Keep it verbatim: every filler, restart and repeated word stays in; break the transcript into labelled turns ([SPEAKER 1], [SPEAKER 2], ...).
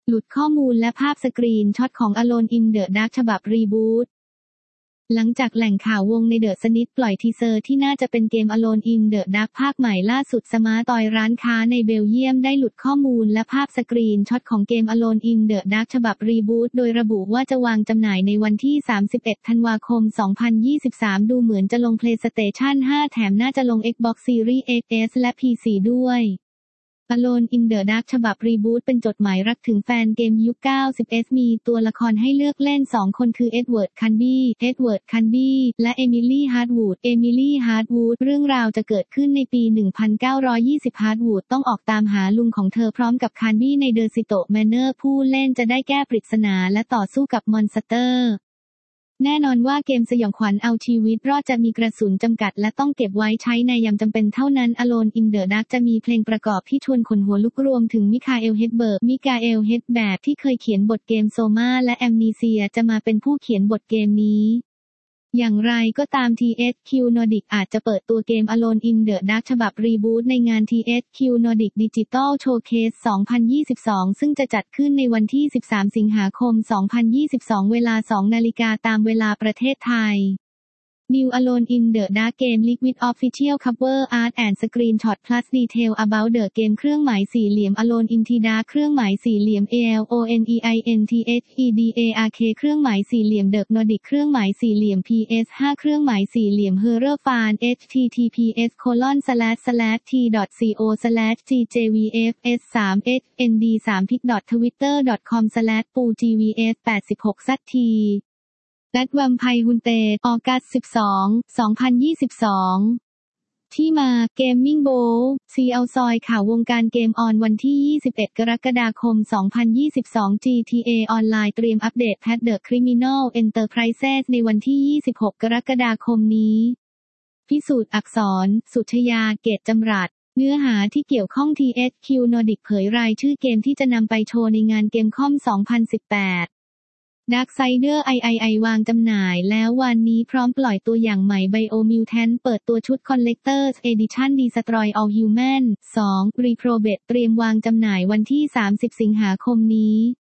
[SPEAKER 1] หลุดข้อมูลและภาพสกรีนช็อตของ Alone in the Dark ฉบับรีบูตหลังจากแหล่งข่าววงในเดอะสนิทปล่อยทีเซอร์ที่น่าจะเป็นเกม Alone in the Dark ภาคใหม่ล่าสุดสมาร์ตอยร้านค้าในเบลเยียมได้หลุดข้อมูลและภาพสกรีนช็อตของเกม Alone in the Dark ฉบับรีบูตโดยระบุว่าจะวางจำหน่ายในวันที่สามสิบเอ็ดธันวาคมสองพันยี่สิบสามดูเหมือนจะลง PlayStation ห้าแถมน่าจะลง Xbox Series เอ็กซ์ เอส และ พี ซี ด้วย Alone in the Dark ฉบับรีบูตเป็นจดหมายรักถึงแฟนเกมยุค เก้าสิบ มีตัวละครให้เลือกเล่นสองคนคือเอ็ดเวิร์ด คันบี้ เอ็ดเวิร์ด คันบี้ และเอมิลี่ ฮาร์ดวูด เอมิลี่ ฮาร์ดวูด เรื่องราวจะเกิดขึ้นในปี หนึ่งพันเก้าร้อยยี่สิบ ฮาร์ดวูดต้องออกตามหาลุงของเธอพร้อมกับคันบี้ในเดอร์ซิโตะแมนเนอร์ผู้เล่นจะได้แก้ปริศนาและต่อสู้กับมอนสเตอร์แน่นอนว่าเกมสยองขวัญเอาชีวิตรอดจะมีกระสุนจำกัดและต้องเก็บไว้ใช้ในยามจำเป็นเท่านั้น Alone in the Dark จะมีเพลงประกอบที่ชวนขนหัวลุกรวมถึงมิคาเอล เฮดเบิร์ก มิคาเอล เฮดแบบที่เคยเขียนบทเกมโซมาและแอมนีเซียจะมาเป็นผู้เขียนบทเกมนี้อย่างไรก็ตาม ที เอช คิว Nordic อาจจะเปิดตัวเกม Alone in the Dark ฉบับรีบูตในงาน ที เอช คิว Nordic Digital Showcase สองพันยี่สิบสองซึ่งจะจัดขึ้นในวันที่สิบสามสิงหาคมสองพันยี่สิบสองเวลา สองนาฬิกาตามเวลาประเทศไทยNew Alone in the Dark Game Leak with Official Cover Art and Screenshot Plus Detail About the Game เครื่องหมายสี่เหลี่ยม Alone in the Dark เครื่องหมายสี่เหลี่ยม เอ แอล โอ เอ็น อี ไอ เอ็น ที เอช อี ดี เอ อาร์ เค เครื่องหมายสี่เหลี่ยม The Nordic เครื่องหมายสี่เหลี่ยม พี เอส ห้า เครื่องหมายสี่เหลี่ยม Horror Fan เอช ที ที พี เอส โคลอน สแลช สแลช ที ดอท ซี โอ สแลช จี เจ วี เอฟ เอส สาม เอช เอ็น ดี สาม พิก ทวิตเตอร์ ดอท คอม สแลช ปู จี วี เอส แปดสิบหก ซัตทีและแวมไพร์ฮุนเตออกัสสิบสอง สองพันยี่สิบสองที่มา Gaming Bowl ซี แอล ซอยข่าววงการเกมออนวันที่ยี่สิบเอ็ดกรกฎาคมสองพันยี่สิบสอง จี ที เอ ออนไลน์เตรียมอัปเดตแพท The Criminal Enterprises ในวันที่ยี่สิบหกกรกฎาคมนี้พิสูจน์อักษรสุชยาเกตจำรัดเนื้อหาที่เกี่ยวข้อง ที เอช คิว Nordic เผยรายชื่อเกมที่จะนำไปโชว์ในงานเกมคอมสองพันสิบแปดDarksiders ไอ ไอ ไอ วางจำหน่ายแล้ววันนี้พร้อมปล่อยตัวอย่างใหม่ Biomutant เปิดตัวชุด Collector's Edition Destroy All Humans สอง Reprobate เตรียมวางจำหน่ายวันที่สามสิบสิงหาคมนี้